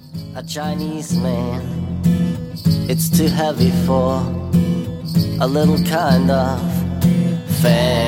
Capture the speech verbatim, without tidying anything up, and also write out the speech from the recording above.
a Chinese man. It's too heavy for a little kind of fan.